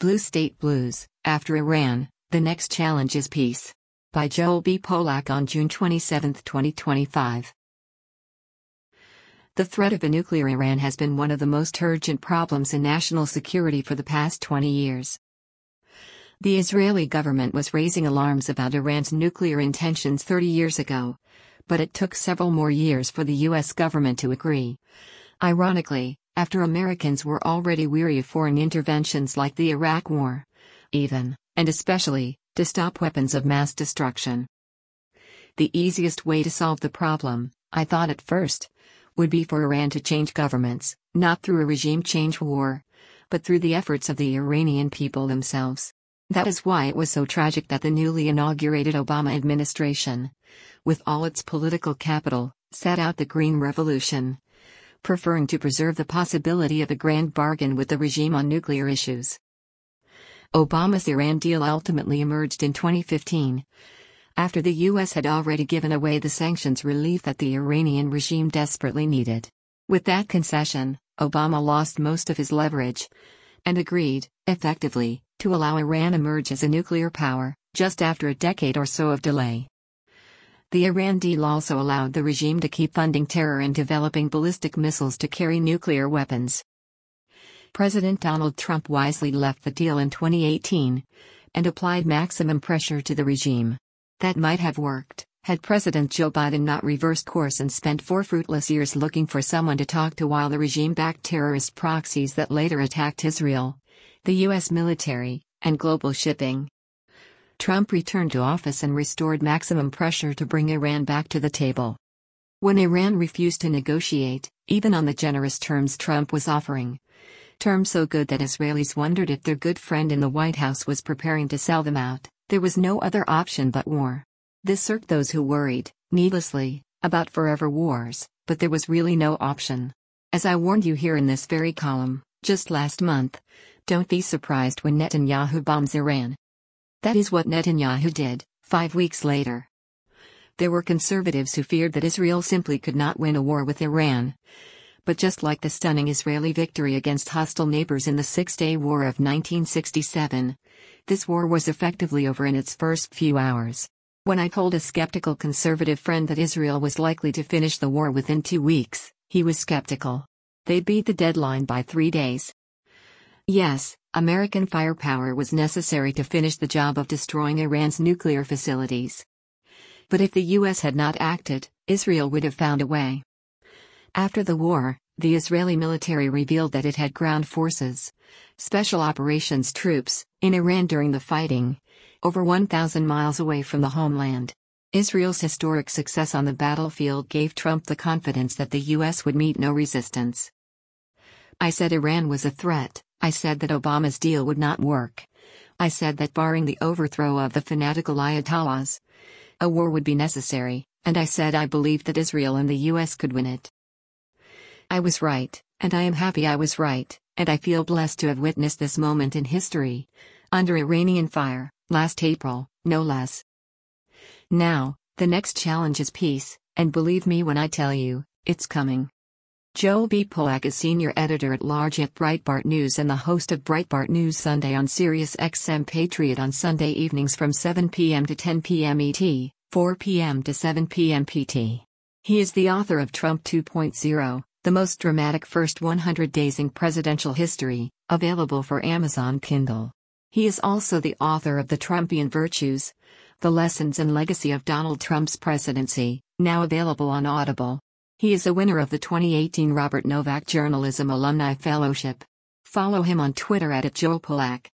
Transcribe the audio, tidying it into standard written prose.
Blue State Blues, After Iran, The Next Challenge is Peace. By Joel B. Polak on June 27, 2025. The threat of a nuclear Iran has been one of the most urgent problems in national security for the past 20 years. The Israeli government was raising alarms about Iran's nuclear intentions 30 years ago, but it took several more years for the U.S. government to agree. Ironically, after Americans were already weary of foreign interventions like the Iraq War, even, and especially, to stop weapons of mass destruction. The easiest way to solve the problem, I thought at first, would be for Iran to change governments, not through a regime change war, but through the efforts of the Iranian people themselves. That is why it was so tragic that the newly inaugurated Obama administration, with all its political capital, set out the Green Revolution, preferring to preserve the possibility of a grand bargain with the regime on nuclear issues. Obama's Iran deal ultimately emerged in 2015, after the U.S. had already given away the sanctions relief that the Iranian regime desperately needed. With that concession, Obama lost most of his leverage, and agreed, effectively, to allow Iran emerge as a nuclear power, just after a decade or so of delay. The Iran deal also allowed the regime to keep funding terror and developing ballistic missiles to carry nuclear weapons. President Donald Trump wisely left the deal in 2018 and applied maximum pressure to the regime. That might have worked, had President Joe Biden not reversed course and spent 4 fruitless years looking for someone to talk to while the regime backed terrorist proxies that later attacked Israel, the U.S. military, and global shipping. Trump returned to office and restored maximum pressure to bring Iran back to the table. When Iran refused to negotiate, even on the generous terms Trump was offering, terms so good that Israelis wondered if their good friend in the White House was preparing to sell them out, there was no other option but war. This irked those who worried, needlessly, about forever wars, but there was really no option. As I warned you here in this very column, just last month, don't be surprised when Netanyahu bombs Iran. That is what Netanyahu did, 5 weeks later. There were conservatives who feared that Israel simply could not win a war with Iran. But just like the stunning Israeli victory against hostile neighbors in the Six-Day War of 1967, this war was effectively over in its first few hours. When I told a skeptical conservative friend that Israel was likely to finish the war within 2 weeks, he was skeptical. They'd beat the deadline by 3 days. Yes, American firepower was necessary to finish the job of destroying Iran's nuclear facilities. But if the U.S. had not acted, Israel would have found a way. After the war, the Israeli military revealed that it had ground forces, special operations troops, in Iran during the fighting, over 1,000 miles away from the homeland. Israel's historic success on the battlefield gave Trump the confidence that the U.S. would meet no resistance. I said Iran was a threat. I said that Obama's deal would not work. I said that barring the overthrow of the fanatical Ayatollahs, a war would be necessary, and I said I believed that Israel and the U.S. could win it. I was right, and I am happy I was right, and I feel blessed to have witnessed this moment in history, under Iranian fire, last April, no less. Now, the next challenge is peace, and believe me when I tell you, it's coming. Joel B. Polak is senior editor-at-large at Breitbart News and the host of Breitbart News Sunday on Sirius XM Patriot on Sunday evenings from 7 p.m. to 10 p.m. ET, 4 p.m. to 7 p.m. PT. He is the author of Trump 2.0, the most dramatic first 100 days in presidential history, available for Amazon Kindle. He is also the author of The Trumpian Virtues, The Lessons and Legacy of Donald Trump's Presidency, now available on Audible. He is a winner of the 2018 Robert Novak Journalism Alumni Fellowship. Follow him on Twitter @JoelPolak.